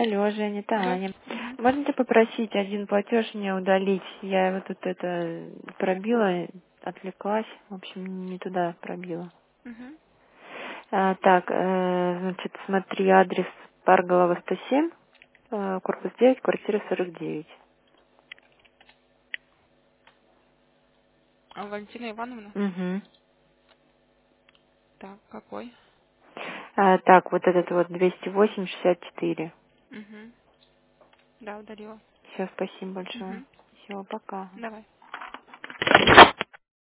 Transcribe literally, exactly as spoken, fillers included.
Алло, Женя, это Аня. Здравствуйте. Мгм. Можно тебя попросить один платеж мне удалить? Я его тут это пробила, отвлеклась. В общем, не туда пробила. Мгм. А, так, э, значит, смотри, адрес Парголова сто семь, э, корпус девять, квартира сорок девять. А, Валентина Ивановна? Угу. Так, какой? А, так, вот этот вот двести восемь шестьдесят четыре. Угу. Да, удалила. Все, спасибо большое. Угу. Все, пока. Давай.